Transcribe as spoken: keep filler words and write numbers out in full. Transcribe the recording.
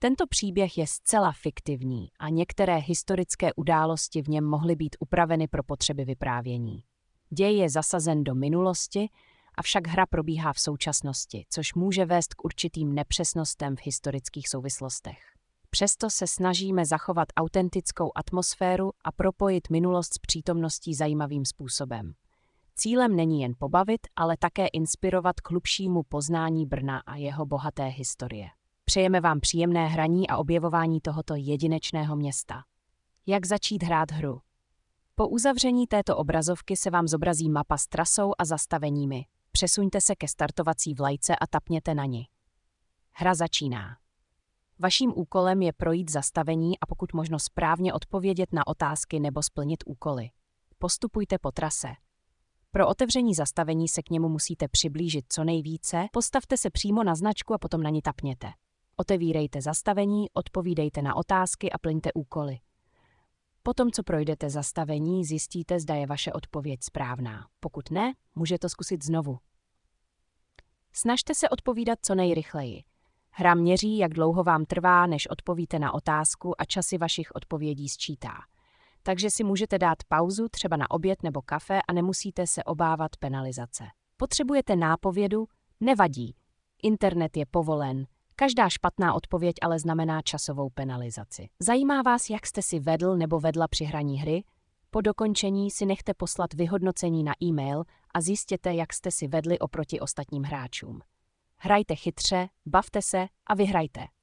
Tento příběh je zcela fiktivní a některé historické události v něm mohly být upraveny pro potřeby vyprávění. Děj je zasazen do minulosti, avšak hra probíhá v současnosti, což může vést k určitým nepřesnostem v historických souvislostech. Přesto se snažíme zachovat autentickou atmosféru a propojit minulost s přítomností zajímavým způsobem. Cílem není jen pobavit, ale také inspirovat k hlubšímu poznání Brna a jeho bohaté historie. Přejeme vám příjemné hraní a objevování tohoto jedinečného města. Jak začít hrát hru? Po uzavření této obrazovky se vám zobrazí mapa s trasou a zastaveními. Přesuňte se ke startovací vlajce a tapněte na ni. Hra začíná. Vaším úkolem je projít zastavení a pokud možno správně odpovědět na otázky nebo splnit úkoly. Postupujte po trase. Pro otevření zastavení se k němu musíte přiblížit co nejvíce, postavte se přímo na značku a potom na ni tapněte. Otevírejte zastavení, odpovídejte na otázky a plňte úkoly. Potom, co projdete zastavení, zjistíte, zda je vaše odpověď správná. Pokud ne, můžete zkusit znovu. Snažte se odpovídat co nejrychleji. Hra měří, jak dlouho vám trvá, než odpovíte na otázku a časy vašich odpovědí sčítá. Takže si můžete dát pauzu, třeba na oběd nebo kafe a nemusíte se obávat penalizace. Potřebujete nápovědu? Nevadí. Internet je povolen. Každá špatná odpověď ale znamená časovou penalizaci. Zajímá vás, jak jste si vedl nebo vedla při hraní hry? Po dokončení si nechte poslat vyhodnocení na e-mail a zjistěte, jak jste si vedli oproti ostatním hráčům. Hrajte chytře, bavte se a vyhrajte.